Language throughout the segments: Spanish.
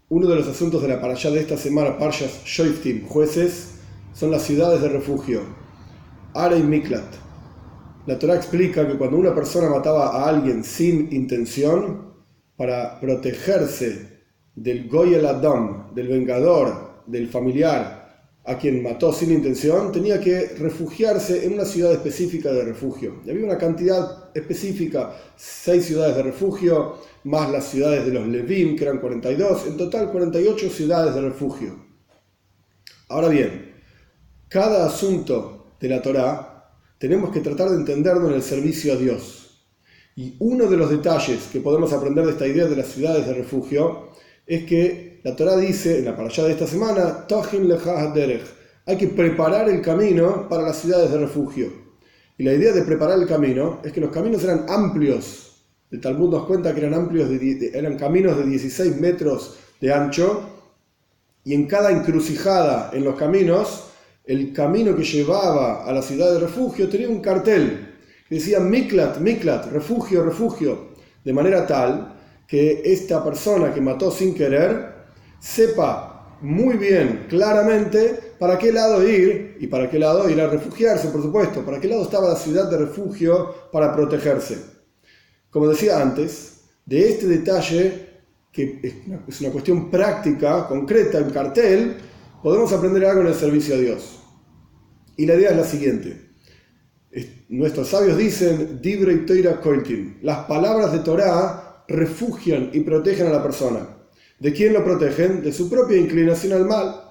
Uno de los asuntos de la parashá de esta semana, Parshas Shoftim, jueces, son las ciudades de refugio, Ara y Miklat. La Torá explica que cuando una persona mataba a alguien sin intención, para protegerse del Goyel Adam, del vengador, del familiar a quien mató sin intención, tenía que refugiarse en una ciudad específica de refugio. Y había una cantidad específica, 6 ciudades de refugio, más las ciudades de los Levim, que eran 42, en total 48 ciudades de refugio. Ahora bien, cada asunto de la Torá tenemos que tratar de entenderlo en el servicio a Dios. Y uno de los detalles que podemos aprender de esta idea de las ciudades de refugio es que la Torá dice, en la parashá de esta semana, Tohin lecha haderech, hay que preparar el camino para las ciudades de refugio. Y la idea de preparar el camino es que los caminos eran amplios. El Talmud nos cuenta que eran caminos de 16 metros de ancho, y en cada encrucijada en los caminos, el camino que llevaba a la ciudad de refugio tenía un cartel que decía Miklat, Miklat, refugio, refugio, de manera tal que esta persona que mató sin querer sepa muy bien, claramente, para qué lado ir, y para qué lado ir a refugiarse, por supuesto, para qué lado estaba la ciudad de refugio para protegerse. Como decía antes, de este detalle, que es una cuestión práctica, concreta, en cartel, podemos aprender algo en el servicio a Dios. Y la idea es la siguiente. Nuestros sabios dicen, Divrei Torah koiltin, las palabras de Torah refugian y protegen a la persona. ¿De quién lo protegen? De su propia inclinación al mal.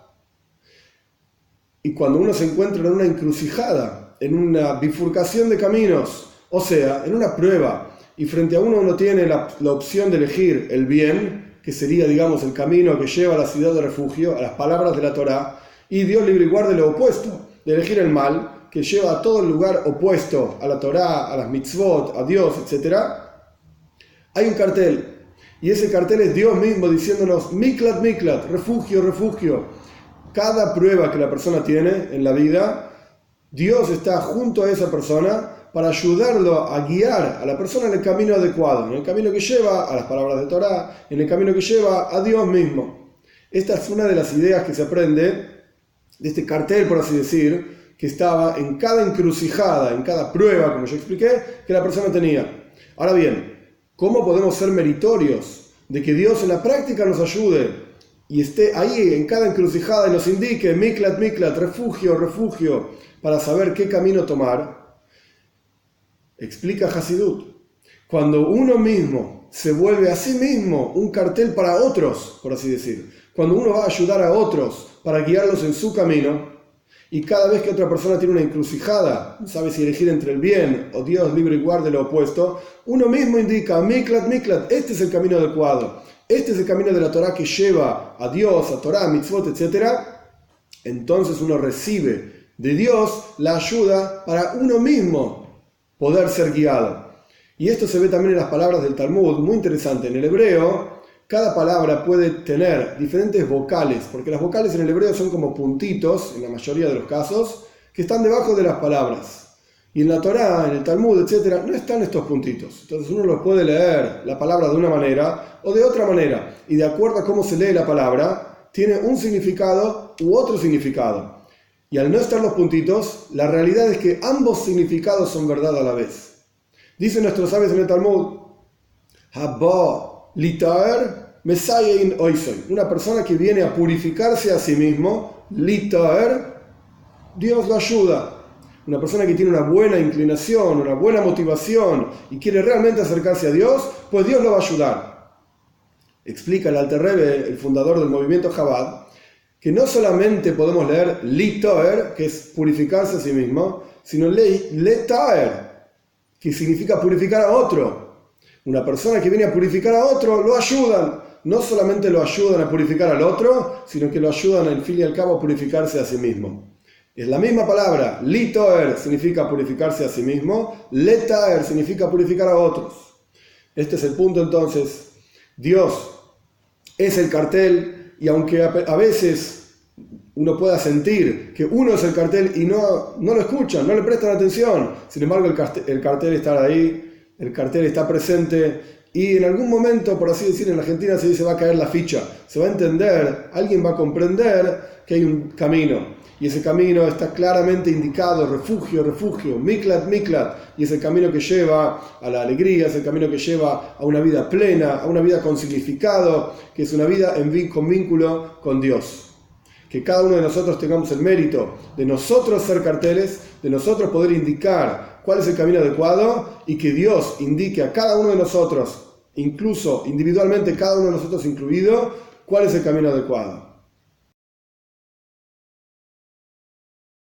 Y cuando uno se encuentra en una encrucijada, en una bifurcación de caminos, o sea, en una prueba, y frente a uno tiene la opción de elegir el bien, que sería, digamos, el camino que lleva a la ciudad de refugio, a las palabras de la Torá, y Dios libre y guarde lo opuesto, de elegir el mal, que lleva a todo el lugar opuesto a la Torá, a las mitzvot, a Dios, etc. Hay un cartel, y ese cartel es Dios mismo diciéndonos, Miklat, Miklat, refugio, refugio. Cada prueba que la persona tiene en la vida, Dios está junto a esa persona para ayudarlo a guiar a la persona en el camino adecuado, en el camino que lleva a las palabras de Torá, en el camino que lleva a Dios mismo. Esta es una de las ideas que se aprende de este cartel, por así decir, que estaba en cada encrucijada, en cada prueba, como yo expliqué, que la persona tenía. Ahora bien, ¿cómo podemos ser meritorios de que Dios en la práctica nos ayude y esté ahí en cada encrucijada y nos indique Miklat, Miklat, refugio, refugio, para saber qué camino tomar? Explica Hasidut. Cuando uno mismo se vuelve a sí mismo un cartel para otros, por así decir, cuando uno va a ayudar a otros para guiarlos en su camino, y cada vez que otra persona tiene una encrucijada, no sabe si elegir entre el bien o Dios libre y guarde lo opuesto, uno mismo indica, Miklat, Miklat, este es el camino adecuado, este es el camino de la Torá que lleva a Dios, a Torá, mitzvot, etc. Entonces uno recibe de Dios la ayuda para uno mismo poder ser guiado. Y esto se ve también en las palabras del Talmud, muy interesante. En el hebreo, cada palabra puede tener diferentes vocales, porque las vocales en el hebreo son como puntitos, en la mayoría de los casos, que están debajo de las palabras. Y en la Torá, en el Talmud, etc., no están estos puntitos. Entonces uno los puede leer la palabra de una manera o de otra manera. Y de acuerdo a cómo se lee la palabra, tiene un significado u otro significado. Y al no estar los puntitos, la realidad es que ambos significados son verdad a la vez. Dicen nuestros sabios en el Talmud, Habba litaer mesayein oisoy, una persona que viene a purificarse a sí mismo, litaer, Dios lo ayuda. Una persona que tiene una buena inclinación, una buena motivación y quiere realmente acercarse a Dios, pues Dios lo va a ayudar. Explica el Alter Rebbe, el fundador del movimiento Chabad, que no solamente podemos leer litaer, que es purificarse a sí mismo, sino letaer, que significa purificar a otro. Una persona que viene a purificar a otro, lo ayudan. No solamente lo ayudan a purificar al otro, sino que lo ayudan al fin y al cabo a purificarse a sí mismo. Es la misma palabra, litaer significa purificarse a sí mismo, letaer significa purificar a otros. Este es el punto entonces. Dios es el cartel. Y aunque a veces uno pueda sentir que uno es el cartel y no lo escuchan, no le prestan atención, sin embargo el cartel está ahí, el cartel está presente Y en algún momento, por así decir, en la Argentina se dice va a caer la ficha, se va a entender, alguien va a comprender que hay un camino. Y ese camino está claramente indicado, refugio, refugio, miklat, miklat. Y es el camino que lleva a la alegría, es el camino que lleva a una vida plena, a una vida con significado, que es una vida con vínculo con Dios. Que cada uno de nosotros tengamos el mérito de nosotros ser carteles, de nosotros poder indicar cuál es el camino adecuado y que Dios indique a cada uno de nosotros, incluso individualmente cada uno de nosotros incluido, cuál es el camino adecuado.